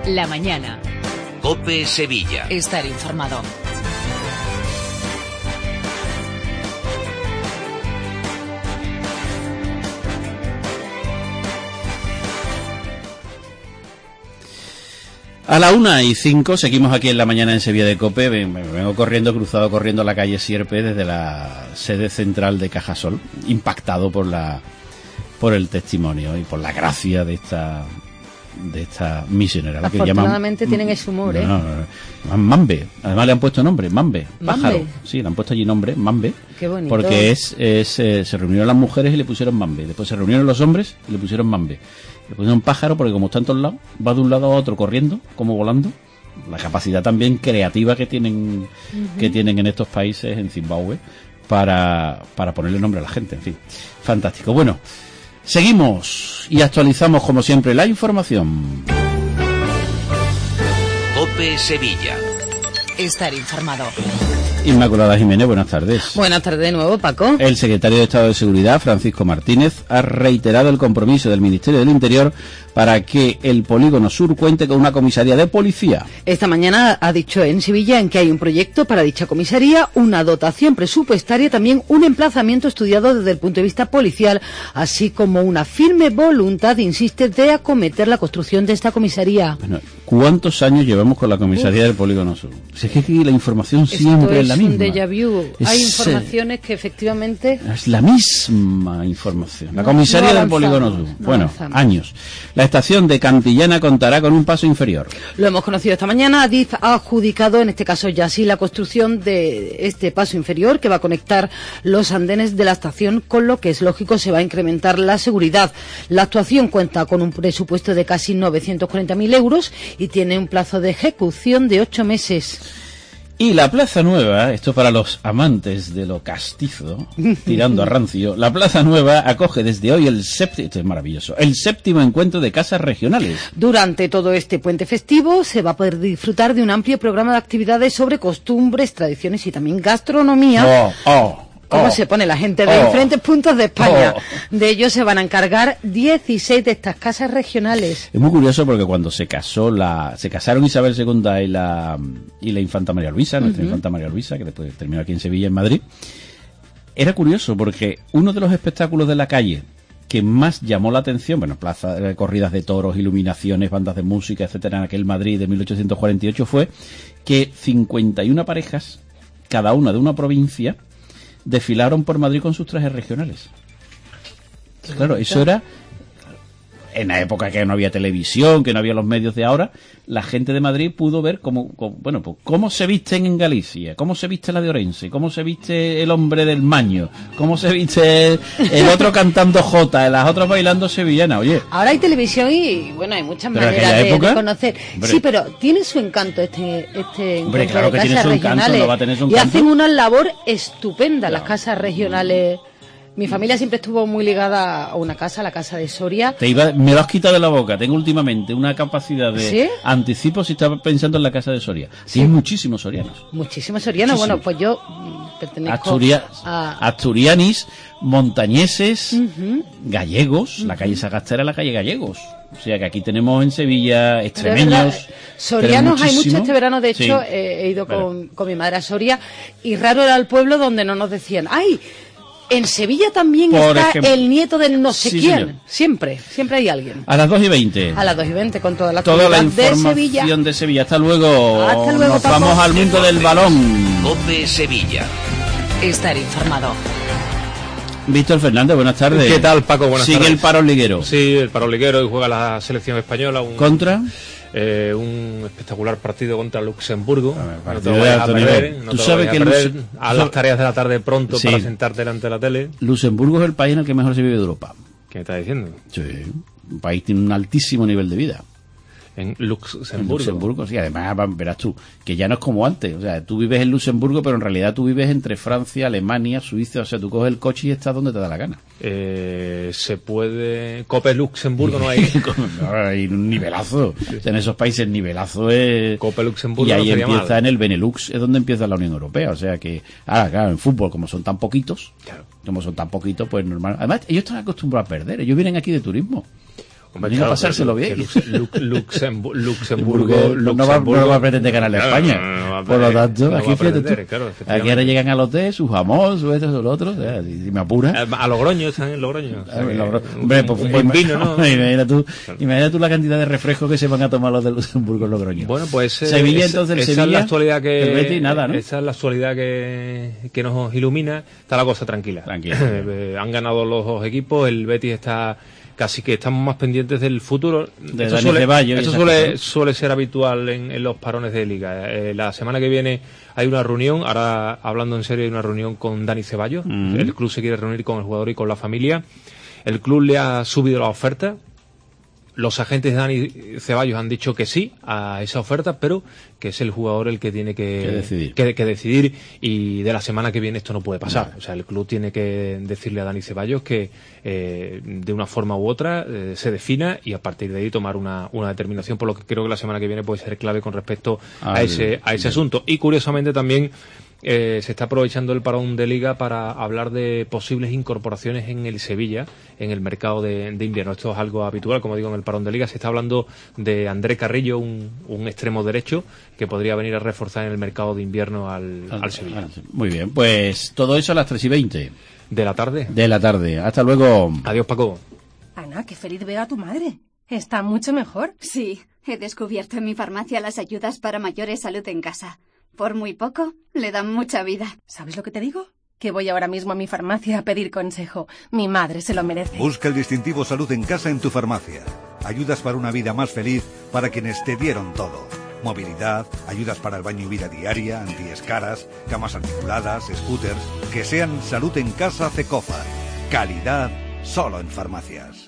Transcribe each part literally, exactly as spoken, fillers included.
La mañana. COPE Sevilla. Estar informado. A la una y cinco seguimos aquí en la mañana en Sevilla de COPE. Me vengo corriendo, cruzado corriendo la calle Sierpe desde la sede central de Cajasol, impactado por la por el testimonio y por la gracia de esta de esta misionera. Afortunadamente que llaman, tienen ese humor, ¿eh? No, no, no, Mambe. Además le han puesto nombre, Mambe, pájaro. ¿Mambe? Sí, le han puesto allí nombre, Mambe. Qué bonito. Porque es, es eh, se reunieron las mujeres y le pusieron Mambe. Después se reunieron los hombres y le pusieron Mambe. Le pusieron pájaro porque como está en todos lados, va de un lado a otro corriendo, como volando. La capacidad también creativa que tienen uh-huh. que tienen en estos países, en Zimbabue, para, para ponerle nombre a la gente. En fin, fantástico. Bueno, seguimos y actualizamos como siempre la información. COPE Sevilla. Estar informado. Inmaculada Jiménez, buenas tardes. Buenas tardes de nuevo, Paco. El secretario de Estado de Seguridad, Francisco Martínez, ha reiterado el compromiso del Ministerio del Interior para que el Polígono Sur cuente con una comisaría de policía. Esta mañana ha dicho en Sevilla en que hay un proyecto para dicha comisaría, una dotación presupuestaria, también un emplazamiento estudiado desde el punto de vista policial, así como una firme voluntad, insiste, de acometer la construcción de esta comisaría. Bueno, ¿cuántos años llevamos con la comisaría Uf. del Polígono Sur? Si es que aquí la información Esto siempre es, es la misma. Un déjà vu. Es, hay informaciones que efectivamente... Es la misma información. La comisaría no, no del Polígono Sur. No bueno, avanzamos. años. La estación de Cantillana contará con un paso inferior. Lo hemos conocido esta mañana. Adif ha adjudicado, en este caso ya sí, la construcción de este paso inferior que va a conectar los andenes de la estación, con lo que es lógico se va a incrementar la seguridad. La actuación cuenta con un presupuesto de casi novecientos cuarenta mil euros y tiene un plazo de ejecución de ocho meses. Y la Plaza Nueva, esto para los amantes de lo castizo, tirando a rancio, la Plaza Nueva acoge desde hoy el séptimo, esto es maravilloso, el séptimo encuentro de casas regionales. Durante todo este puente festivo se va a poder disfrutar de un amplio programa de actividades sobre costumbres, tradiciones y también gastronomía. Oh, oh. ¿Cómo oh, se pone la gente de oh, diferentes puntos de España? Oh. De ellos se van a encargar dieciséis de estas casas regionales. Es muy curioso porque cuando se casó la, se casaron Isabel segunda y la y la infanta María Luisa, nuestra uh-huh. infanta María Luisa, que después terminó aquí en Sevilla, en Madrid. Era curioso porque uno de los espectáculos de la calle que más llamó la atención, bueno, plaza, eh, corridas de toros, iluminaciones, bandas de música, etcétera, en aquel Madrid de mil ochocientos cuarenta y ocho, fue que cincuenta y una parejas, cada una de una provincia, desfilaron por Madrid con sus trajes regionales. Claro, eso era en la época que no había televisión, que no había los medios de ahora. La gente de Madrid pudo ver cómo, cómo bueno, pues cómo se visten en Galicia, cómo se viste la de Orense, cómo se viste el hombre del Maño, cómo se viste el, el otro cantando jota, las otras bailando sevillana. Oye, ahora hay televisión y bueno, hay muchas maneras de, época, de conocer. Hombre, sí, pero tiene su encanto este este hombre, claro de que casas tiene su regionales encanto, no va a tener su y encanto. hacen una labor estupenda, claro. Las casas regionales. Mm. Mi familia siempre estuvo muy ligada a una casa, la casa de Soria. Te iba, me lo has quitado de la boca. Tengo últimamente una capacidad de ¿Sí? anticipo si estaba pensando en la casa de Soria. Sí, hay muchísimos sorianos. Muchísimos sorianos. Muchísimos. Bueno, pues yo pertenezco Asturia, a... Asturianis, montañeses, uh-huh. gallegos. Uh-huh. La calle Sagasta era la calle Gallegos. O sea que aquí tenemos en Sevilla extremeños. Sorianos hay mucho este verano. De hecho, sí. eh, he ido con, con mi madre a Soria y raro era el pueblo donde no nos decían ¡ay! En Sevilla también Por está ejemplo, el nieto del no sé sí, quién. Señor. Siempre, siempre hay alguien. A las dos y veinte. A las dos y veinte, con toda la Toda la información de Sevilla. de Sevilla. Hasta luego. Hasta luego, Nos Paco. vamos al mundo del balón. COPE Sevilla. Estar informado. Víctor Fernández, buenas tardes. ¿Qué tal, Paco? Buenas Sigue tardes. el paro liguero. Sí, el paro liguero y juega la selección española. Un... ¿Contra? Eh, un espectacular partido contra Luxemburgo. A ver, no te lo vayas a perder, no Tú te sabes lo que a, perder. Lux... a las tareas de la tarde pronto sí. para sentarte delante de la tele. Luxemburgo es el país en el que mejor se vive de Europa. ¿Qué me estás diciendo? Sí, un país que tiene un altísimo nivel de vida. En Luxemburgo. En Luxemburgo, sí, además verás tú, que ya no es como antes, o sea, tú vives en Luxemburgo, pero en realidad tú vives entre Francia, Alemania, Suiza, o sea, tú coges el coche y estás donde te da la gana. Eh, se puede... Cope Luxemburgo no hay... no, hay un nivelazo, sí. O sea, en esos países nivelazo es... Cope Luxemburgo y ahí no empieza mal. En el Benelux, es donde empieza la Unión Europea, o sea que, ahora claro, en fútbol, como son tan poquitos, claro. como son tan poquitos, pues normal, además ellos están acostumbrados a perder, ellos vienen aquí de turismo. Venga claro, a pasárselo bien. Luxemburgo, Luxemburgo, Luxemburgo, no, va, no va a pretender ganar a España. No, no, no Por lo tanto, no aquí fíjate tú. Claro, aquí ahora llegan al hotel, su jamón, su esto, su lo otro. O sea, si me apura. A Logroño, están en Logroño. O sea, Logro... Hombre, pues un buen vino, ¿no? Imagina tú, claro. imagina tú la cantidad de refrescos que se van a tomar los de Luxemburgo en Logroño. Bueno, pues. Eh, Sevilla, entonces, esa Sevilla. Es la actualidad que. El Betis, nada, ¿no? Esa es la actualidad que, que nos ilumina. Está la cosa tranquila. Tranquila. Han ganado los dos equipos. El Betis está. Casi que estamos más pendientes del futuro. De esto Dani suele, Ceballos esto suele, ¿no? suele ser habitual en, en los parones de liga. Eh, la semana que viene hay una reunión, ahora hablando en serio, hay una reunión con Dani Ceballos. Mm-hmm. El club se quiere reunir con el jugador y con la familia. El club le ha subido la oferta. Los agentes de Dani Ceballos han dicho que sí a esa oferta, pero que es el jugador el que tiene que, que, decidir. que, que decidir y de la semana que viene esto no puede pasar. No. O sea, el club tiene que decirle a Dani Ceballos que eh, de una forma u otra eh, se defina y a partir de ahí tomar una, una determinación, por lo que creo que la semana que viene puede ser clave con respecto ah, a ese, a ese asunto. Y curiosamente también Eh, se está aprovechando el parón de Liga para hablar de posibles incorporaciones en el Sevilla, en el mercado de, de invierno. Esto es algo habitual, como digo, en el parón de Liga. Se está hablando de André Carrillo, un, un extremo derecho, que podría venir a reforzar en el mercado de invierno al, al, al Sevilla. Muy bien, pues todo eso a las tres y veinte. ¿De la tarde? De la tarde. Hasta luego. Adiós, Paco. Ana, qué feliz veo a tu madre. ¿Está mucho mejor? Sí, he descubierto en mi farmacia las ayudas para mayores salud en casa. Por muy poco, le dan mucha vida. ¿Sabes lo que te digo? Que voy ahora mismo a mi farmacia a pedir consejo. Mi madre se lo merece. Busca el distintivo Salud en Casa en tu farmacia. Ayudas para una vida más feliz para quienes te dieron todo. Movilidad, ayudas para el baño y vida diaria, antiescaras, camas articuladas, scooters. Que sean Salud en Casa Cecofa. Calidad solo en farmacias.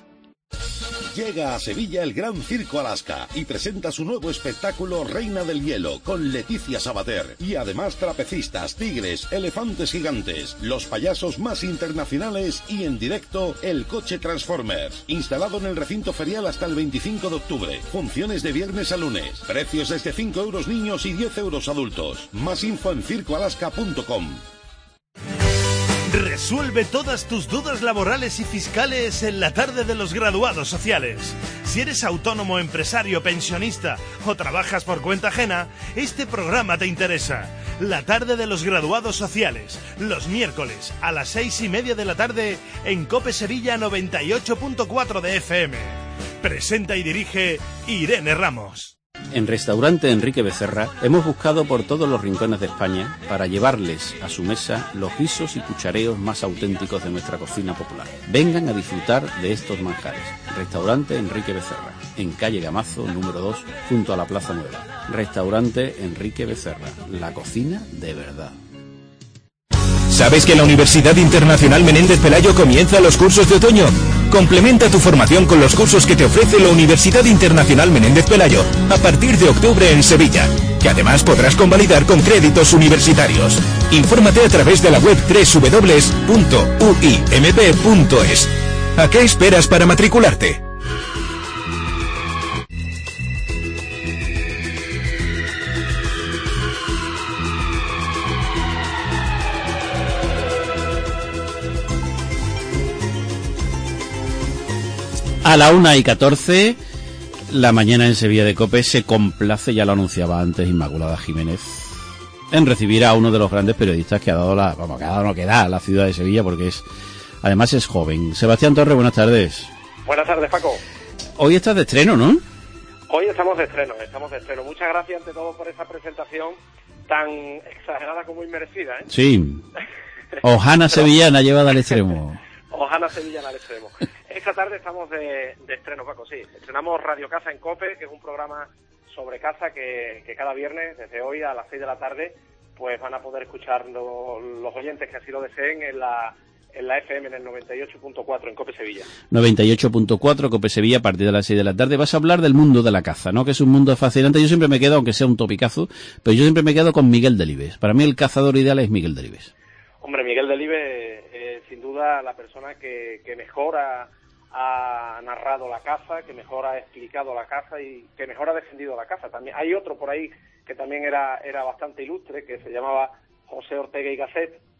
Llega a Sevilla el Gran Circo Alaska y presenta su nuevo espectáculo Reina del Hielo con Leticia Sabater y además trapecistas, tigres, elefantes gigantes, los payasos más internacionales y en directo el coche Transformers, instalado en el recinto ferial hasta el veinticinco de octubre. Funciones de viernes a lunes. Precios desde cinco euros niños y diez euros adultos. Más info en circo alaska punto com. Resuelve todas tus dudas laborales y fiscales en la tarde de los graduados sociales. Si eres autónomo, empresario, pensionista o trabajas por cuenta ajena, este programa te interesa. La tarde de los graduados sociales, los miércoles a las seis y media de la tarde en COPE Sevilla noventa y ocho punto cuatro de F M. Presenta y dirige Irene Ramos. En Restaurante Enrique Becerra hemos buscado por todos los rincones de España para llevarles a su mesa los guisos y cuchareos más auténticos de nuestra cocina popular. Vengan a disfrutar de estos manjares. Restaurante Enrique Becerra, en calle Gamazo, número dos, junto a la Plaza Nueva. Restaurante Enrique Becerra, la cocina de verdad. ¿Sabes que la Universidad Internacional Menéndez Pelayo comienza los cursos de otoño? Complementa tu formación con los cursos que te ofrece la Universidad Internacional Menéndez Pelayo a partir de octubre en Sevilla, que además podrás convalidar con créditos universitarios. Infórmate a través de la web doble u doble u doble u punto u i m p punto es. ¿A qué esperas para matricularte? A la una y catorce, la mañana en Sevilla de COPE se complace, ya lo anunciaba antes Inmaculada Jiménez, en recibir a uno de los grandes periodistas que ha dado la, vamos, que ha dado lo que da a la ciudad de Sevilla, porque es, además es joven. Sebastián Torres, buenas tardes. Buenas tardes, Paco. Hoy estás de estreno, ¿no? Hoy estamos de estreno, estamos de estreno. Muchas gracias ante todo por esa presentación tan exagerada como inmerecida, ¿eh? Sí. Ojana sevillana llevada al extremo. Ojana sevillana al extremo. Esta tarde estamos de, de estreno, Paco, sí. Estrenamos Radio Casa en COPE, que es un programa sobre caza que, que cada viernes, desde hoy a las seis de la tarde, pues van a poder escuchar lo, los oyentes que así lo deseen en la, en la F M, en el noventa y ocho punto cuatro, en COPE Sevilla. noventa y ocho punto cuatro, COPE Sevilla, a partir de las seis de la tarde. Vas a hablar del mundo de la caza, ¿no? Que es un mundo fascinante. Yo siempre me quedo, aunque sea un topicazo, pero yo siempre me quedo con Miguel Delibes. Para mí el cazador ideal es Miguel Delibes. Hombre, Miguel Delibes es sin duda la persona que, que mejor ha, ha narrado la caza, que mejor ha explicado la caza y que mejor ha defendido la caza. También hay otro por ahí que también era, era bastante ilustre, que se llamaba José Ortega y Gasset,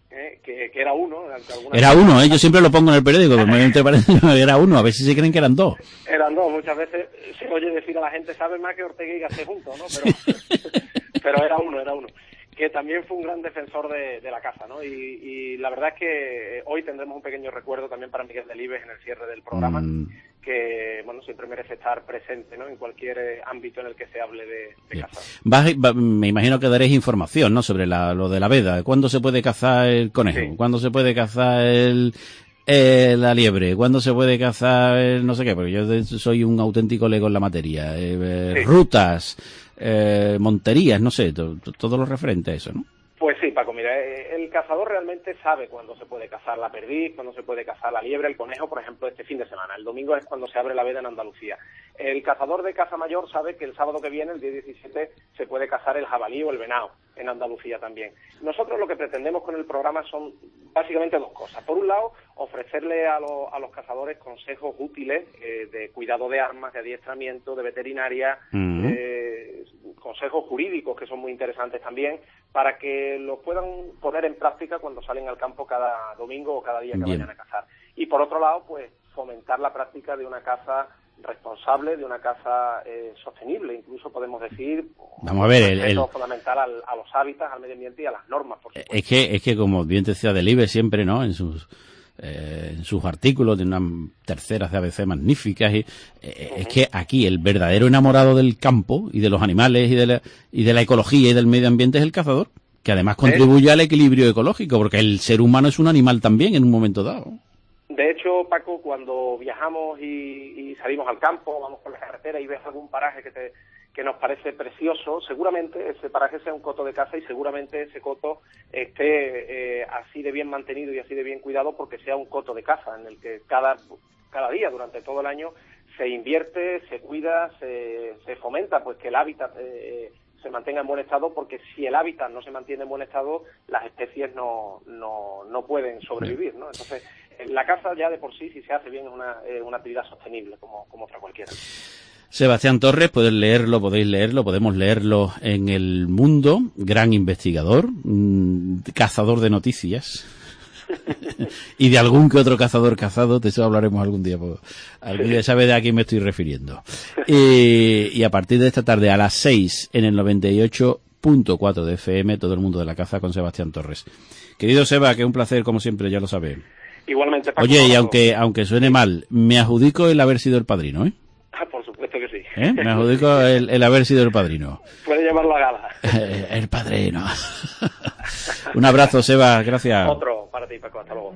¿eh? que, que era uno. Era uno, ¿eh? Yo siempre lo pongo en el periódico, me parece, era uno, a ver si se creen que eran dos. Eran dos, muchas veces se oye decir a la gente, sabe más que Ortega y Gasset juntos, ¿no? Pero, pero era uno, era uno. Que también fue un gran defensor de, de la casa, ¿no? Y, y la verdad es que hoy tendremos un pequeño recuerdo también para Miguel Delibes en el cierre del programa, mm. que, bueno, siempre merece estar presente, ¿no? En cualquier eh, ámbito en el que se hable de, de caza. Va, va, me imagino que daréis información, ¿no? Sobre la, lo de la veda. ¿Cuándo se puede cazar el conejo? Sí. ¿Cuándo se puede cazar el... Eh, la liebre? ¿Cuándo se puede cazar el no sé qué? Porque yo de, soy un auténtico lego en la materia. Eh, eh, sí. Rutas, eh, monterías, no sé, to, to, todo lo referente a eso, ¿no? Pues sí, Paco, mira, el cazador realmente sabe cuándo se puede cazar la perdiz, cuándo se puede cazar la liebre, el conejo, por ejemplo, este fin de semana. El domingo es cuando se abre la veda en Andalucía. El cazador de caza mayor sabe que el sábado que viene, el día diecisiete, se puede cazar el jabalí o el venado en Andalucía también. Nosotros lo que pretendemos con el programa son básicamente dos cosas. Por un lado, ofrecerle a, lo, a los cazadores consejos útiles eh, de cuidado de armas, de adiestramiento, de veterinaria, uh-huh. eh, consejos jurídicos que son muy interesantes también, para que los puedan poner en práctica cuando salen al campo cada domingo o cada día que Bien. vayan a cazar. Y por otro lado, pues fomentar la práctica de una caza responsable, de una caza eh, sostenible, incluso podemos decir. Vamos a ver, el, el... fundamental al, a los hábitats, al medio ambiente y a las normas, por supuesto. Es que, es que como bien decía Delibes siempre, ¿no? En sus eh, en sus artículos de unas terceras de A B C magníficas, y, eh, uh-huh. es que aquí el verdadero enamorado del campo y de los animales y de la, y de la ecología y del medio ambiente es el cazador, que además contribuye ¿Eh? al equilibrio ecológico, porque el ser humano es un animal también en un momento dado. De hecho, Paco, cuando viajamos y, y salimos al campo, vamos por la carretera y ves algún paraje que te que nos parece precioso, seguramente ese paraje sea un coto de caza y seguramente ese coto esté eh, así de bien mantenido y así de bien cuidado porque sea un coto de caza en el que cada cada día, durante todo el año, se invierte, se cuida, se, se fomenta pues que el hábitat eh, se mantenga en buen estado, porque si el hábitat no se mantiene en buen estado, las especies no, no, no pueden sobrevivir, ¿no? Entonces, la caza ya de por sí, si se hace bien, es una, eh, una actividad sostenible, como, como otra cualquiera. Sebastián Torres, puedes leerlo, podéis leerlo, podemos leerlo en El Mundo, gran investigador, mmm, cazador de noticias, y de algún que otro cazador cazado, de eso hablaremos algún día, pues, algún día sabe de a quién me estoy refiriendo. Y, y a partir de esta tarde a las seis en el noventa y ocho punto cuatro de F M, todo el mundo de la caza con Sebastián Torres. Querido Seba, que es un placer, como siempre, ya lo sabes. Igualmente, Paco. Oye, y aunque, aunque suene mal, me adjudico el haber sido el padrino, ¿eh? Ah, por supuesto que sí. ¿Eh? Me adjudico el, el haber sido el padrino. Puede llamarlo a gala. Eh, el padrino. Un abrazo, Seba, gracias. Otro para ti, Paco, hasta luego.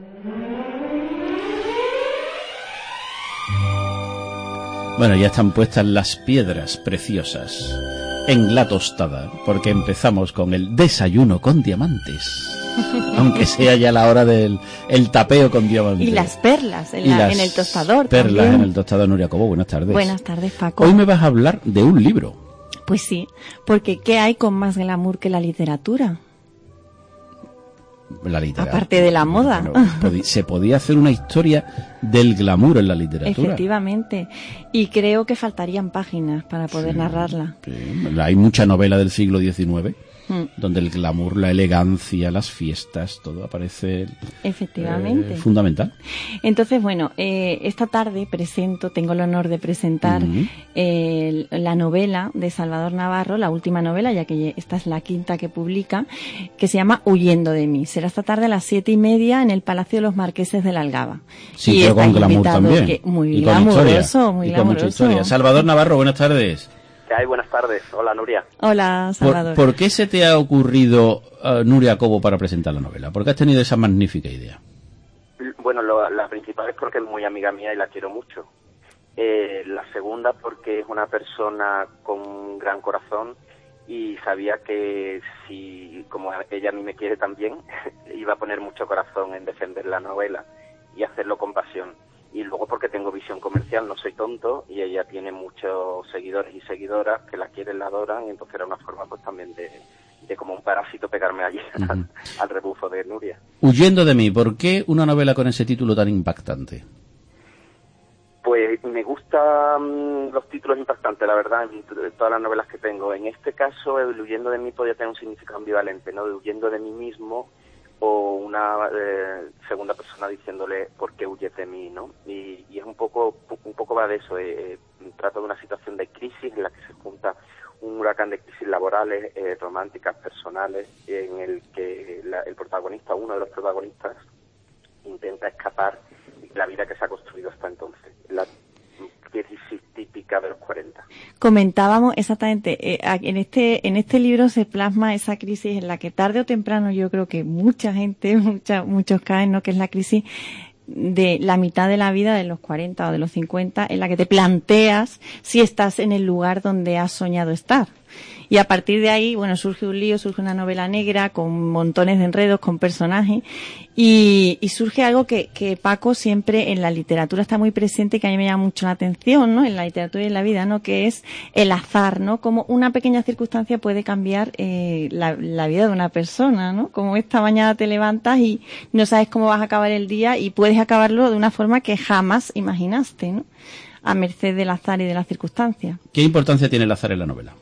Bueno, ya están puestas las piedras preciosas en la tostada, porque empezamos con el desayuno con diamantes. Aunque sea ya la hora del el tapeo con diamantes. Y las perlas en, la, las en el tostador perlas también. en el tostador. Nuria Cobo, buenas tardes. Buenas tardes, Paco. Hoy me vas a hablar de un libro. Pues sí, porque ¿qué hay con más glamour que la literatura? La literatura. Aparte de la moda. Bueno, se podía hacer una historia del glamour en la literatura. Efectivamente. Y creo que faltarían páginas para poder sí, narrarla. Sí. Hay mucha novela del siglo diecinueve. Donde el glamour, la elegancia, las fiestas, todo aparece efectivamente eh, fundamental. Entonces, bueno, eh, esta tarde presento, tengo el honor de presentar uh-huh. eh, la novela de Salvador Navarro, la última novela, ya que esta es la quinta que publica, que se llama Huyendo de mí. Será esta tarde a las siete y media en el Palacio de los Marqueses de la Algaba. Sí, y pero con glamour también. Que, muy glamuroso, muy y glamuroso. Con mucha historia. Salvador Navarro, buenas tardes. ¿Qué hay? Buenas tardes. Hola, Nuria. Hola, Salvador. ¿Por, ¿por qué se te ha ocurrido, uh, Nuria Cobo, para presentar la novela? ¿Por qué has tenido esa magnífica idea? Bueno, lo, la principal es porque es muy amiga mía y la quiero mucho. Eh, la segunda porque es una persona con un gran corazón y sabía que si, como ella a mí me quiere también, iba a poner mucho corazón en defender la novela y hacerlo con pasión. Y luego porque tengo visión comercial, no soy tonto, y ella tiene muchos seguidores y seguidoras que la quieren, la adoran, y entonces era una forma pues también de, de como un parásito pegarme allí uh-huh. al, al rebufo de Nuria. Huyendo de mí, ¿por qué una novela con ese título tan impactante? Pues me gustan los títulos impactantes, la verdad, en todas las novelas que tengo. En este caso, el Huyendo de mí podría tener un significado ambivalente, ¿no? De huyendo de mí mismo, o una una eh, segunda persona diciéndole ¿por qué huyes de mí?, ¿no? Y, y es un poco un poco va de eso. Eh, trata de una situación de crisis en la que se junta un huracán de crisis laborales, eh, románticas, personales, en el que la, el protagonista, uno de los protagonistas, intenta escapar de la vida que se ha construido hasta entonces. La crisis típica de los cuarenta. Comentábamos exactamente, eh, en este en este libro se plasma esa crisis en la que tarde o temprano yo creo que mucha gente, mucha, muchos caen, ¿no? Que es la crisis de la mitad de la vida, de los cuarenta o de los cincuenta, en la que te planteas si estás en el lugar donde has soñado estar. Y a partir de ahí, bueno, surge un lío, surge una novela negra con montones de enredos, con personajes, y, y surge algo que, que Paco siempre en la literatura está muy presente y que a mí me llama mucho la atención, ¿no? En la literatura y en la vida, ¿no? Que es el azar, ¿no? Como una pequeña circunstancia puede cambiar eh, la, la vida de una persona, ¿no? Como esta mañana te levantas y no sabes cómo vas a acabar el día y puedes acabarlo de una forma que jamás imaginaste, ¿no? A merced del azar y de las circunstancias. ¿Qué importancia tiene el azar en la novela?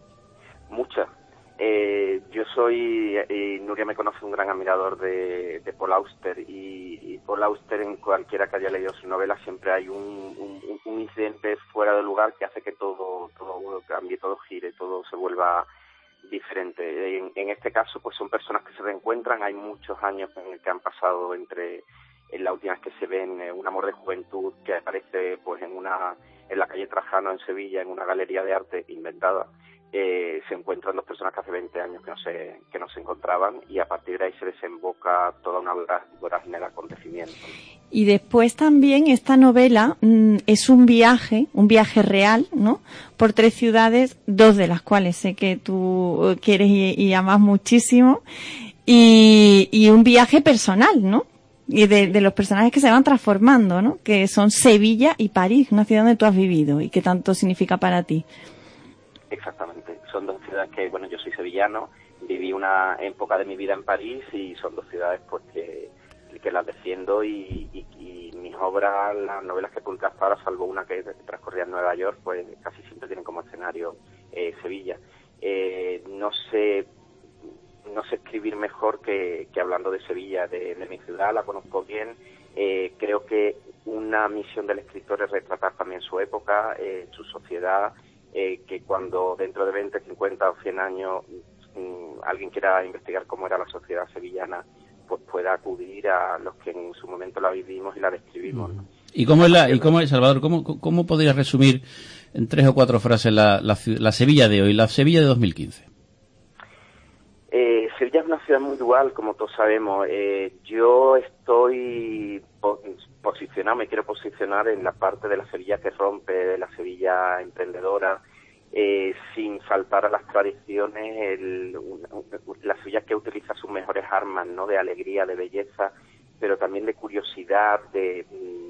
Mucha. Eh, yo soy, y Nuria me conoce, un gran admirador de, de Paul Auster, y, y Paul Auster, en cualquiera que haya leído su novela, siempre hay un, un, un incidente fuera de lugar que hace que todo, todo cambie, todo gire, todo se vuelva diferente. En, en este caso, pues son personas que se reencuentran, hay muchos años en el que han pasado entre, en la última vez que se ven, un amor de juventud que aparece pues en una, en la calle Trajano en Sevilla, en una galería de arte inventada. Eh, se encuentran dos personas que hace veinte años que no se que no se encontraban, y a partir de ahí se desemboca toda una vorágine de acontecimientos. Y después también esta novela mmm, es un viaje, un viaje real, ¿no? Por tres ciudades, dos de las cuales sé que tú quieres y, y amas muchísimo, y, y un viaje personal, ¿no? Y de, de los personajes que se van transformando, ¿no? Que son Sevilla y París, una ciudad donde tú has vivido y que tanto significa para ti. Exactamente, son dos ciudades que, bueno, yo soy sevillano, viví una época de mi vida en París y son dos ciudades pues que, que las defiendo, y, y, y mis obras, las novelas que he publicado hasta ahora, salvo una que transcurría en Nueva York, pues casi siempre tienen como escenario eh, Sevilla. Eh, no sé no sé escribir mejor que, que hablando de Sevilla, de, de mi ciudad, la conozco bien. Eh, creo que una misión del escritor es retratar también su época, eh, su sociedad, Eh, que cuando dentro de veinte, cincuenta o cien años mmm, alguien quiera investigar cómo era la sociedad sevillana, pues pueda acudir a los que en su momento la vivimos y la describimos, ¿no? ¿Y cómo es la, y cómo es, Salvador, cómo, cómo podrías resumir en tres o cuatro frases la, la, la Sevilla de hoy, la Sevilla de dos mil quince? Eh, Sevilla es una ciudad muy dual, como todos sabemos. Eh, yo estoy po posicionado, me quiero posicionar en la parte de la Sevilla que rompe, de la Sevilla emprendedora, eh, sin faltar a las tradiciones, el, una, la Sevilla que utiliza sus mejores armas, ¿no? De alegría, de belleza, pero también de curiosidad, de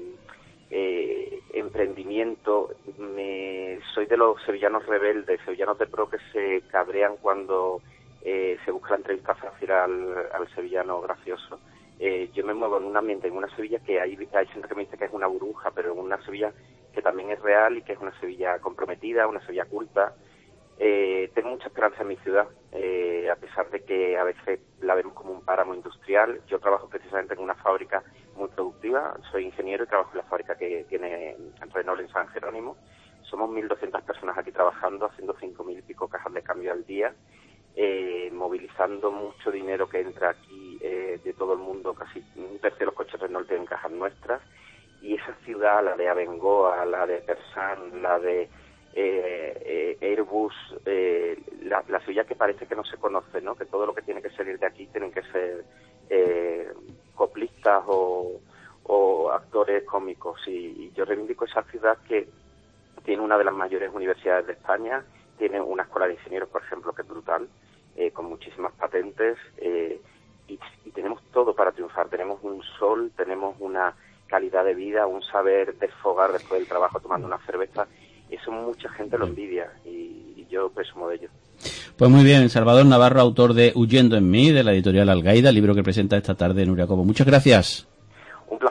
eh, emprendimiento. Me, soy de los sevillanos rebeldes, sevillanos de pro que se cabrean cuando Eh, se busca la entrevista fácil al, al sevillano gracioso. Eh, yo me muevo en un ambiente, en una Sevilla que hay, hay gente que me dice que es una burbuja, pero en una Sevilla que también es real y que es una Sevilla comprometida, una Sevilla culta. Eh, tengo mucha esperanza en mi ciudad, eh, a pesar de que a veces la vemos como un páramo industrial. Yo trabajo precisamente en una fábrica muy productiva, soy ingeniero y trabajo en la fábrica que tiene Renault en San Jerónimo. Somos mil doscientas personas aquí trabajando, haciendo cinco mil y pico cajas de cambio al día. Eh, movilizando mucho dinero que entra aquí eh, de todo el mundo, casi un tercio de los coches Renault tienen cajas nuestras, y esa ciudad, la de Abengoa, la de Persan, la de eh, eh, Airbus, eh, la, la Sevilla que parece que no se conoce, ¿no? Que todo lo que tiene que salir de aquí tienen que ser eh, coplistas o, o actores cómicos, y, y yo reivindico esa ciudad que tiene una de las mayores universidades de España, tiene una escuela de ingenieros, por ejemplo, que es brutal, eh, con muchísimas patentes, eh, y, y tenemos todo para triunfar. Tenemos un sol, tenemos una calidad de vida, un saber desfogar después del trabajo tomando una cerveza. Eso mucha gente lo envidia, y, y yo presumo de ello. Pues muy bien, Salvador Navarro, autor de Huyendo en mí, de la editorial Algaida, libro que presenta esta tarde Nuria Cobo. Muchas gracias. Un placer.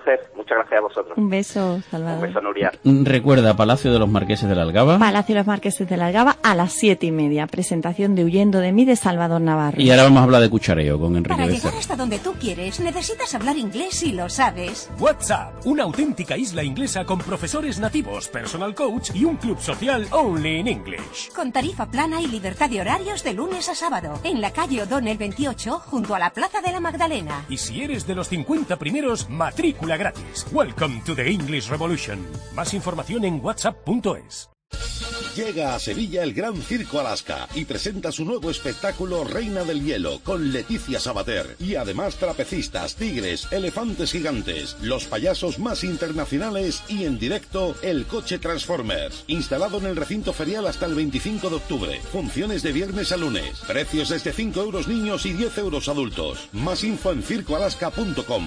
Muchas gracias a vosotros. Un beso, Salvador. Un beso, Nuria. Recuerda, Palacio de los Marqueses de la Algaba. Palacio de los Marqueses de la Algaba a las siete y media. Presentación de Huyendo de mí de Salvador Navarro. Y ahora vamos a hablar de cuchareo con Enrique Para Becerra. llegar hasta donde tú quieres, necesitas hablar inglés y lo sabes. WhatsApp, una auténtica isla inglesa con profesores nativos, personal coach y un club social only in English. Con tarifa plana y libertad de horarios de lunes a sábado. En la calle O'Donnell veintiocho, junto a la Plaza de la Magdalena. Y si eres de los cincuenta primeros, matrícula gratis. Welcome to the English Revolution. Más información en whatsapp punto es. Llega a Sevilla el Gran Circo Alaska y presenta su nuevo espectáculo Reina del Hielo con Leticia Sabater y además trapecistas, tigres, elefantes gigantes, los payasos más internacionales y en directo el coche Transformers, instalado en el recinto ferial hasta el veinticinco de octubre. Funciones de viernes a lunes. Precios desde cinco euros niños y diez euros adultos. Más info en circo alaska punto com.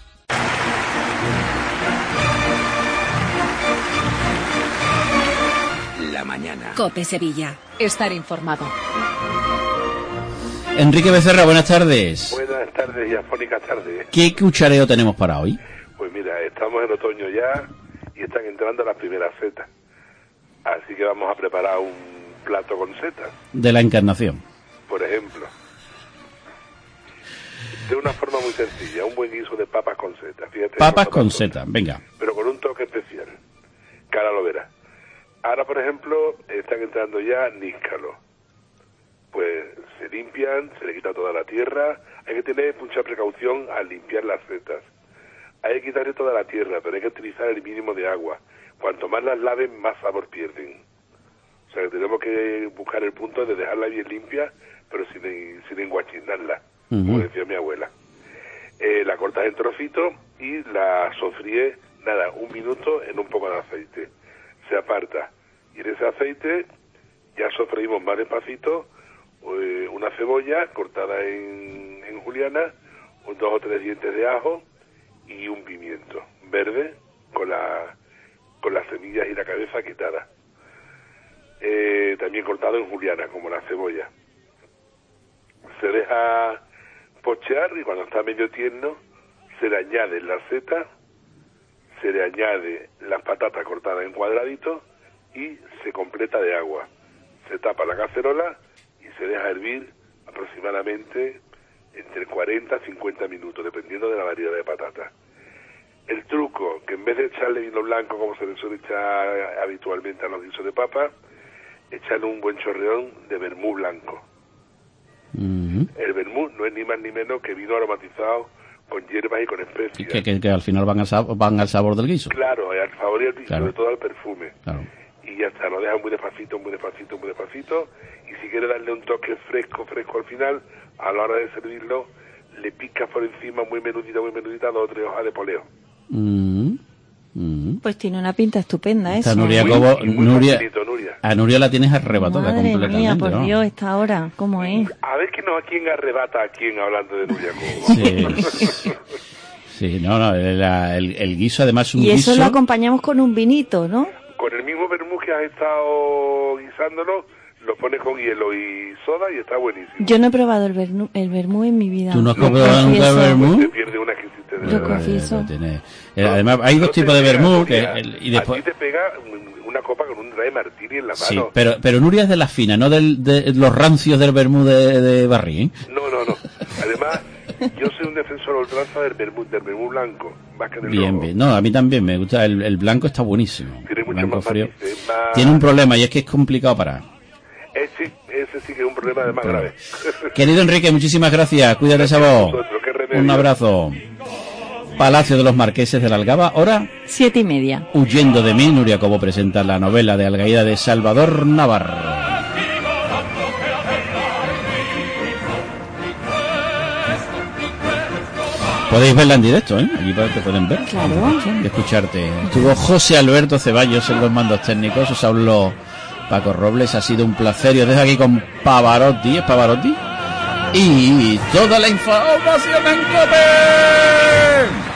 La mañana. COPE Sevilla. Estar informado. Enrique Becerra, buenas tardes. Buenas tardes y afónicas tardes. ¿Qué cuchareo tenemos para hoy? Pues mira, estamos en otoño ya y están entrando las primeras setas. Así que vamos a preparar un plato con setas, De la Encarnación. por ejemplo. De una forma muy sencilla, un buen guiso de papas con setas. Fíjate, Papas no con tanto, seta, venga. pero con un toque especial. Que ahora lo verás. Ahora, por ejemplo, están entrando ya níscalos. Pues se limpian, se le quita toda la tierra. Hay que tener mucha precaución al limpiar las setas. Hay que quitarle toda la tierra, pero hay que utilizar el mínimo de agua. Cuanto más las laven, más sabor pierden. O sea, que tenemos que buscar el punto de dejarla bien limpia, pero sin, sin enguachinarla, Uh-huh. como decía mi abuela. Eh, la cortas en trocitos y la sofríes, nada, un minuto en un poco de aceite. Se aparta. Y en ese aceite ya sofreímos más despacito eh, una cebolla cortada en, en juliana, un dos o tres dientes de ajo y un pimiento verde con la con las semillas y la cabeza quitada. Eh, también cortado en juliana, como la cebolla. Se deja pochear y cuando está medio tierno se le añade la seta, se le añade las patatas cortadas en cuadraditos y se completa de agua. Se tapa la cacerola y se deja hervir aproximadamente entre cuarenta a cincuenta minutos, dependiendo de la variedad de patatas. El truco, que en vez de echarle vino blanco como se le suele echar habitualmente a los guisos de papa, echarle un buen chorreón de vermú blanco. Uh-huh. El vermú no es ni más ni menos que vino aromatizado con hierbas y con especias. Que, que, que al final van al, sab- van al sabor del guiso. Claro, al sabor y al- Claro. sobre todo al perfume. Claro. Y ya está, lo dejan muy despacito, muy despacito, muy despacito. Y si quiere darle un toque fresco, fresco al final, a la hora de servirlo, le picas por encima muy menudita, muy menudita, dos o tres hojas de poleo. Uh-huh. Uh-huh. Pues tiene una pinta estupenda Esta eso. Nuria ¿eh? Cobo, y muy Nuria, facilito, Nuria. a Nuria la tienes arrebatada Madre completamente, mía, por ¿no? Dios, esta hora, ¿cómo es? A ver que no, a quién arrebata a quién hablando de Nuria Cobo. Sí. Sí, no, no, la- el, el guiso además es un Y eso guiso... lo acompañamos con un vinito, ¿no? Con el mismo vermú que has estado guisándolo, lo pones con hielo y soda y está buenísimo. Yo no he probado el, vernu- el vermú en mi vida. ¿Tú no has Lo probado nunca confieso. vermú? Te pierde una exquisitez de Lo verdad. confieso. Eh, tiene- eh, además hay dos tipos de vermú que, Nuria, el- y después... A ti te pega una copa con un dry martini en la Sí, mano. pero, pero Nuria es de las finas, no del, de los rancios del vermú de, de Barrí, ¿eh? No, no, no. Además, yo soy un defensor ultranza del vermú, del vermú blanco, más que del Bien, rojo. bien. No, a mí también me gusta. El, el blanco está buenísimo. Tiene mucho Blanco más frío. matices, más- Tiene un problema y es que es complicado parar. Ese, ese sí que es un problema de más Pero- grave. Querido Enrique, muchísimas gracias. Cuídate esa Gracias a voz. vosotros, qué remedio. Un abrazo. Palacio de los Marqueses de la Algaba. Ahora, Siete y media. Huyendo de mí, Nuria Cobo presenta la novela de Algaída de Salvador Navarro. Podéis verla en directo, ¿eh? Allí te pueden ver. Claro. Y escucharte. Estuvo José Alberto Ceballos en los mandos técnicos. Os habló Paco Robles. Ha sido un placer. Y os dejo aquí con Pavarotti. ¿Es Pavarotti? Y toda la información en COPE.